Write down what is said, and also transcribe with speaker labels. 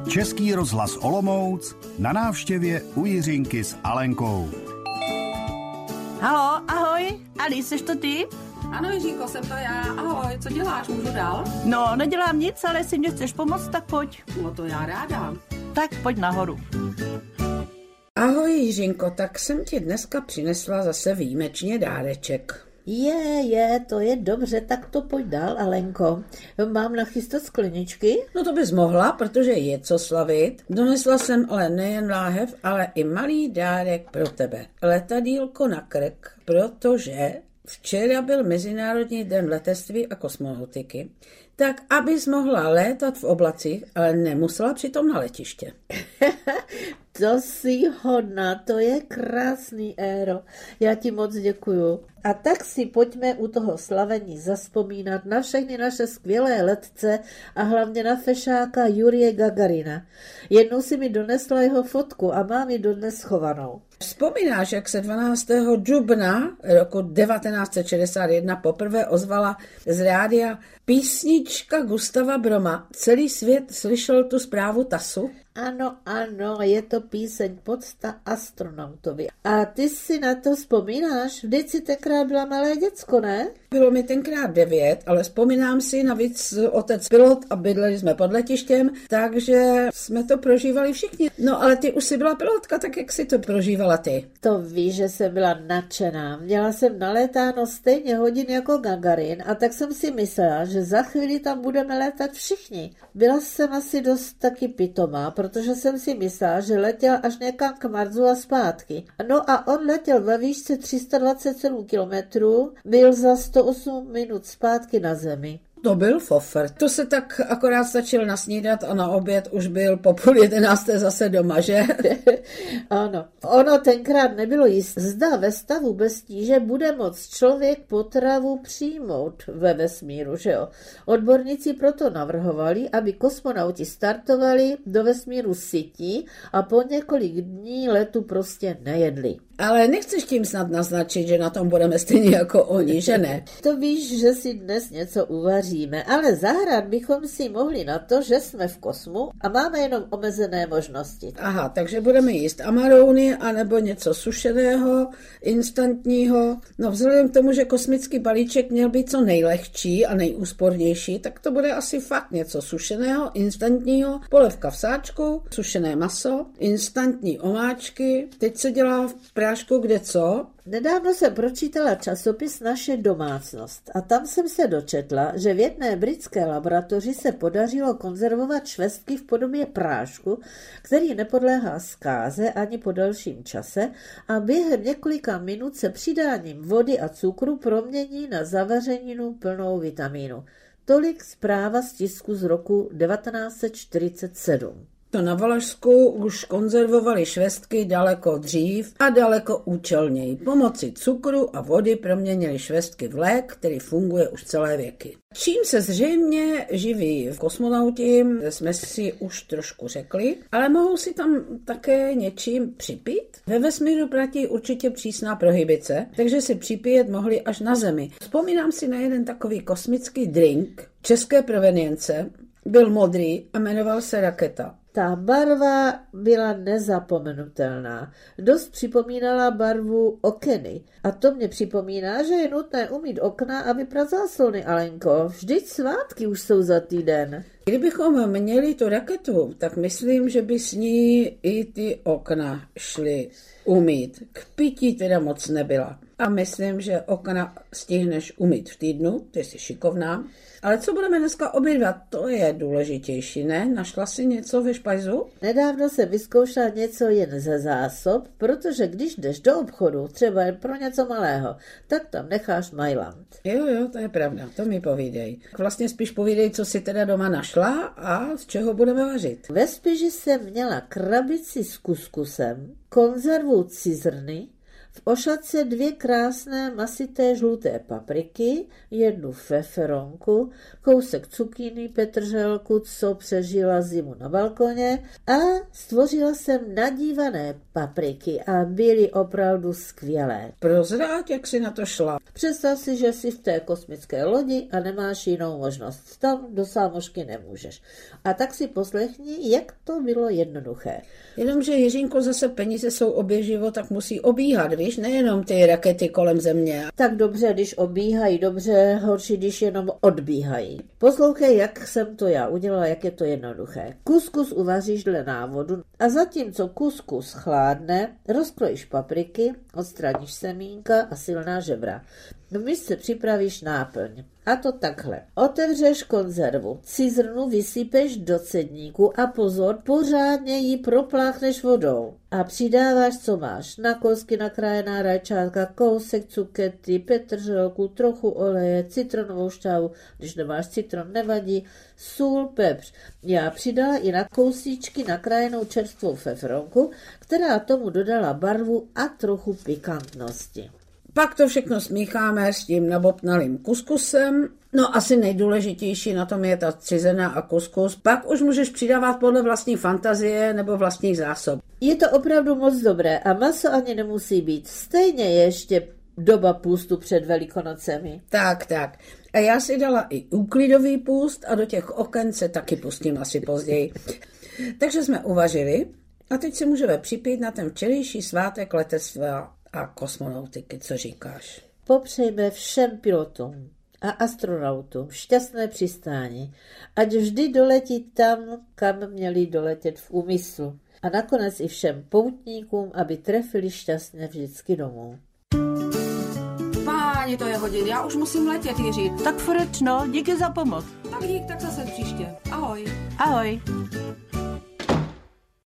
Speaker 1: Český rozhlas Olomouc na návštěvě u Jiřinky s Alenkou.
Speaker 2: Halo, ahoj, Ali, seš to ty?
Speaker 3: Ano, Jiřinko, jsem to já. Ahoj, co děláš, můžu dál?
Speaker 2: No, nedělám nic, ale jestli mě chceš pomoct, tak pojď.
Speaker 3: No to já ráda.
Speaker 2: Tak pojď nahoru.
Speaker 4: Ahoj Jiřinko, tak jsem ti dneska přinesla zase výjimečně dáreček.
Speaker 5: To je dobře, tak to pojď dál, Alenko. Mám nachystat skleničky?
Speaker 4: No to bys mohla, protože je co slavit. Donesla jsem ale nejen láhev, ale i malý dárek pro tebe. Letadýlko na krk, protože včera byl Mezinárodní den letectví a kosmonautiky, tak abys mohla létat v oblacích, ale nemusela přitom na letiště.
Speaker 5: To jsi hodná, to je krásný, Éro. Já ti moc děkuju. A tak si pojďme u toho slavení zazpomínat na všechny naše skvělé letce a hlavně na fešáka Jurije Gagarina. Jednou si mi donesla jeho fotku a mám ji dodnes schovanou.
Speaker 4: Vzpomínáš, jak se 12. dubna roku 1961 poprvé ozvala z rádia písnička Gustava Broma? Celý svět slyšel tu zprávu TASu?
Speaker 5: Ano, je to píseň Pocta astronautovi. A ty si na to vzpomínáš? Vždyť si tenkrát byla malé děcko, ne?
Speaker 4: Bylo mi tenkrát 9, ale vzpomínám si, navíc otec pilot a bydleli jsme pod letištěm, takže jsme to prožívali všichni. No ale ty už jsi byla pilotka, tak jak jsi to prožívala ty?
Speaker 5: To víš, že jsem byla nadšená. Měla jsem nalétáno stejně hodin jako Gagarin a tak jsem si myslela, že za chvíli tam budeme létat všichni. Byla jsem asi dost taky pitomá, protože jsem si myslela, že letěl až někam k Marsu a zpátky. No a on letěl ve výšce 327 kilometrů, byl za 108 minut zpátky na Zemi.
Speaker 4: To byl fofr. To se tak akorát stačil nasnídat a na oběd už byl po 10:30 zase doma, že?
Speaker 5: Ano. Ono tenkrát nebylo jisté. Zda ve stavu bez tíže bude moct člověk potravu přijmout ve vesmíru, že jo? Odborníci proto navrhovali, aby kosmonauti startovali do vesmíru sytí a po několik dní letu prostě nejedli.
Speaker 4: Ale nechceš tím snad naznačit, že na tom budeme stejně jako oni, že ne?
Speaker 5: To víš, že si dnes něco uvaříme, ale zahrát bychom si mohli na to, že jsme v kosmu a máme jenom omezené možnosti.
Speaker 4: Aha, takže budeme jíst amarouny anebo něco sušeného, instantního. No vzhledem k tomu, že kosmický balíček měl být co nejlehčí a nejúspornější, tak to bude asi fakt něco sušeného, instantního, polévka v sáčku, sušené maso, instantní omáčky. Teď se dělá v prášku kde co?
Speaker 5: Nedávno jsem pročítala časopis Naše domácnost a tam jsem se dočetla, že v jedné britské laboratoři se podařilo konzervovat švestky v podobě prášku, který nepodléhá zkáze ani po delším čase a během několika minut se přidáním vody a cukru promění na zavařeninu plnou vitamínu. Tolik zpráva z tisku z roku 1947.
Speaker 4: To na Valašsku už konzervovali švestky daleko dřív a daleko účelněji. Pomocí cukru a vody proměnili švestky v lék, který funguje už celé věky. Čím se zřejmě živí v kosmonauti, jsme si už trošku řekli, ale mohou si tam také něčím připít? Ve vesmíru platí určitě přísná prohibice, takže si připíjet mohli až na Zemi. Vzpomínám si na jeden takový kosmický drink české provenience, byl modrý a jmenoval se Raketa.
Speaker 5: Ta barva byla nezapomenutelná. Dost připomínala barvu okeny. A to mě připomíná, že je nutné umýt okna a vyprat záclony, Alenko. Vždyť svátky už jsou za týden.
Speaker 4: Kdybychom měli tu raketu, tak myslím, že by s ní i ty okna šly umýt. K pití teda moc nebyla. A myslím, že okna stihneš umýt v týdnu, ty jsi šikovná. Ale co budeme dneska obědvat, to je důležitější, ne? Našla jsi něco ve špajzu?
Speaker 5: Nedávno jsem vyzkoušela něco jen ze zásob, protože když jdeš do obchodu, třeba jen pro něco malého, tak tam necháš Mailand.
Speaker 4: Jo, to je pravda, to mi povídej. Vlastně spíš povídej, co jsi teda doma našla a z čeho budeme vařit.
Speaker 5: Ve spíži jsem měla krabici s kuskusem, konzervu cizrny, v ošatce 2 krásné masité žluté papriky, 1 feferonku, kousek cukíny, petrželku, co přežila zimu na balkoně a stvořila jsem nadívané papriky a byly opravdu skvělé.
Speaker 4: Prozrať, jak si na to šla.
Speaker 5: Představ si, že jsi v té kosmické lodi a nemáš jinou možnost. Tam do sámošky nemůžeš. A tak si poslechni, jak to bylo jednoduché.
Speaker 4: Jenomže, Jiřínko, zase peníze jsou oběživo, tak musí obíhat, víš, nejenom ty rakety kolem země.
Speaker 5: Tak dobře, když obíhají, dobře, horší, když jenom odbíhají. Poslouchej, jak jsem to já udělala, jak je to jednoduché. Kuskus uvaříš dle návodu a zatímco kuskus chládne, rozkrojíš papriky, odstraníš semínka a silná žebra. V misce připravíš náplň. A to takhle. Otevřeš konzervu, cizrnu vysypeš do cedníku a pozor, pořádně ji propláchneš vodou. A přidáváš, co máš. Na kousky nakrájená rajčátka, kousek cukety, petrželku, trochu oleje, citronovou šťávu, když nemáš citron, nevadí, sůl, pepř. Já přidala i na kousíčky nakrájenou čerstvou feferonku, která tomu dodala barvu a trochu pikantnosti.
Speaker 4: Pak to všechno smícháme s tím nabobtnalým kuskusem. No asi nejdůležitější na tom je ta cizená a kuskus. Pak už můžeš přidávat podle vlastní fantazie nebo vlastních zásob.
Speaker 5: Je to opravdu moc dobré a maso ani nemusí být. Stejně ještě doba půstu před Velikonocemi.
Speaker 4: Tak. A já si dala i úklidový půst a do těch oken se taky pustím asi později. Takže jsme uvařili a teď si můžeme připít na ten včerejší svátek letectva a kosmonautiky, co říkáš?
Speaker 5: Popřejme všem pilotům a astronautům šťastné přistání, ať vždy doletí tam, kam měli doletět v úmyslu. A nakonec i všem poutníkům, aby trefili šťastně vždycky domů.
Speaker 3: Páni, to je hodin, já už musím letět, Jiří.
Speaker 2: Tak furečno, díky za pomoc.
Speaker 3: Tak dík, tak zase příště. Ahoj.
Speaker 2: Ahoj.